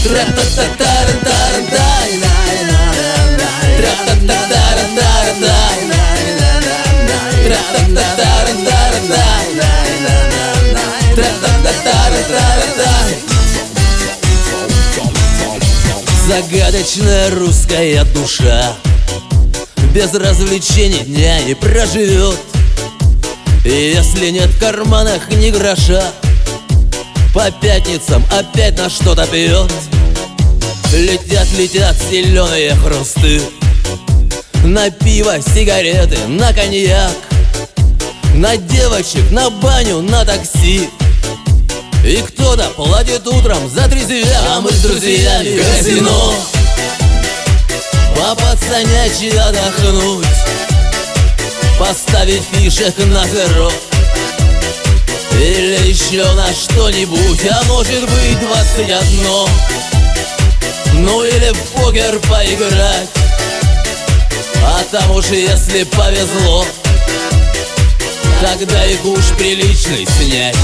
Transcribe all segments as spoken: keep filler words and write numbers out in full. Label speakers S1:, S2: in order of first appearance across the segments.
S1: Загадочная русская душа без развлечений дня не проживет. И если нет в карманах ни гроша, по пятницам опять на что-то пьет. Летят, летят зеленые хрусты на пиво, сигареты, на коньяк, на девочек, на баню, на такси. И кто-то платит утром за трезвяк. А мы с друзьями в казино по-пацанячьи отдохнуть, поставить фишек на зеро или еще на что-нибудь, а может быть двадцать одно. Ну или в покер поиграть, а там уж если повезло, тогда и куш приличный снять.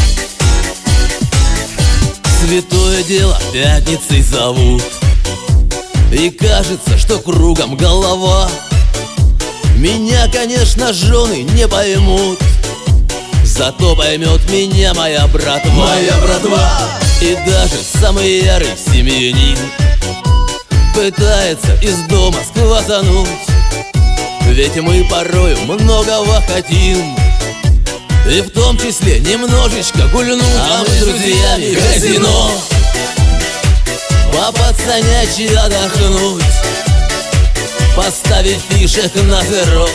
S1: Святое дело пятницей зовут, и кажется, что кругом голова. Меня, конечно, жены не поймут, зато поймет меня моя братва.
S2: Моя братва.
S1: И даже самый ярый семьянин пытается из дома сквасануть, ведь мы порою многого хотим, и в том числе немножечко гульнуть. А мы с друзьями в казино по-пацанячьи отдохнуть, поставить фишек на зеро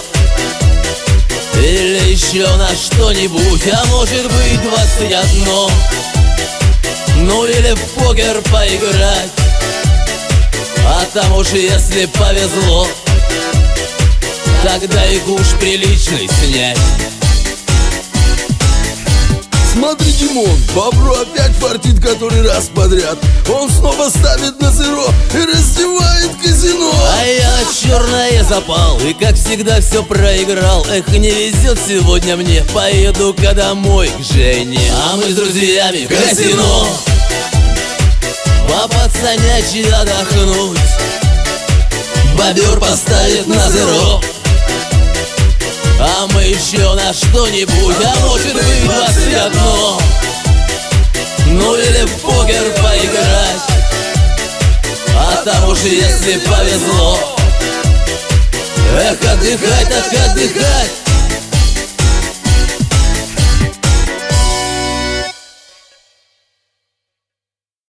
S1: или еще на что-нибудь, а может быть двадцать одно. Ну или в покер поиграть, а там уж если повезло, тогда и куш приличный снять.
S2: Смотри, Димон, бобру опять фартит который раз подряд. Он снова ставит на зеро и раздевает казино.
S1: А я на черное запал и как всегда все проиграл. Эх, не везет сегодня мне, поеду-ка домой к Жене. А мы с друзьями в казино по-пацанячьи отдохнуть, бобер поставит на зеро, а мы еще на что-нибудь, а может быть двадцать одно. Ну или в покер поиграть, а там уж если повезло, эх, отдыхать так отдыхать.